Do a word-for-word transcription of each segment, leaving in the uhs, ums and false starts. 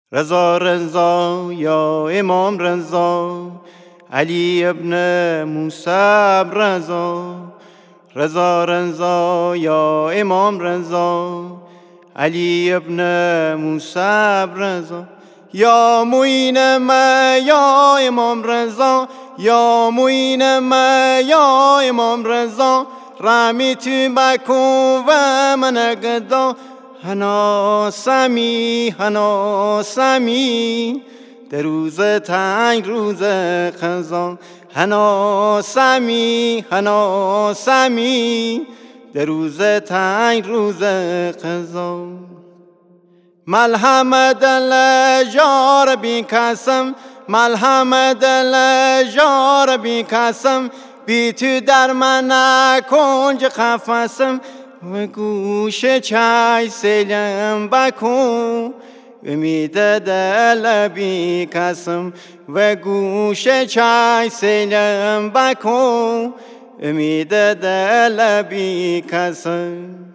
رضا رضا یا امام رضا، علی ابن موسی رضا. رضا رضا یا امام رضا، علی ابن موسی رضا. یا معین ما یا امام رضا، یا معین ما یا امام رضا. رحمی تو بکن و من گدا، حنا سمی حنا سمی در روز تنگ روز خزان. حنا سمی حنا سمی در روز تنگ روز خزان. ملهم دل جار بی کسم، ملهم دل جار بی کسم. بی تو در من کنج قفسم، و گوش چای سلم بکن. امید دل بی کسم، و گوش چای سلم بکن. امید دل بی کسم.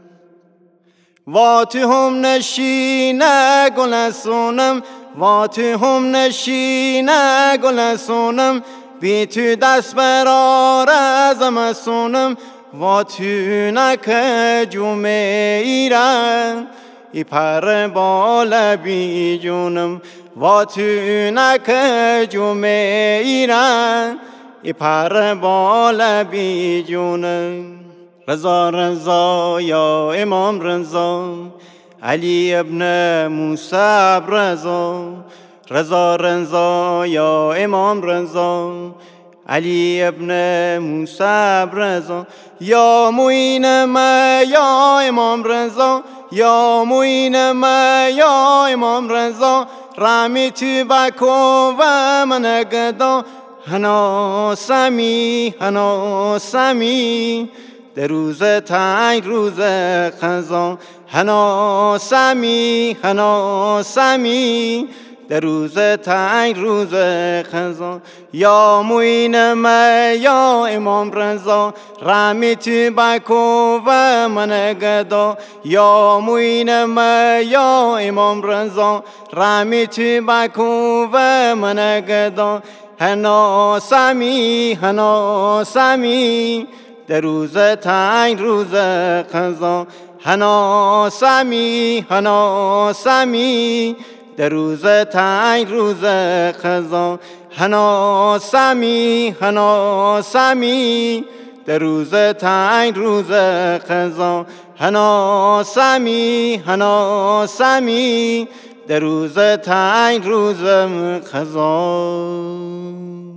و تو هم نشین گلستانم، و تو هم نشین گلستانم. بی تو دست برار از مستانم، و تو نک جمعه ایران ای پر بال بی جونم. و تو نک جمعه ایران ای پر بال بی جونم. رضا رضا یا امام رضا، علی ابن موسی رضا. رضا رضا یا امام رضا، علی ابن موسی رضا. یا معین ما یا امام رضا، یا معین ما یا امام رضا. رحمی تو بکن و من گدا، حنا سمی حنا سمی در روز تنگ روز خزان. حنا سمی حنا سمی در روز تنگ روز خزان. یا معین ما یا امام رضا، رحمی تو بکن و من گدا. یا معین ما یا امام رضا، رحمی تو بکن و من گدا. حنا سمی حنا سمی در روز تنگ روز خزان. حنا سمی حنا سمی در روز تنگ روز خزان. حنا سمی حنا سمی در روز تنگ روز خزان. حنا سمی حنا سمی در روز تنگ روز خزان.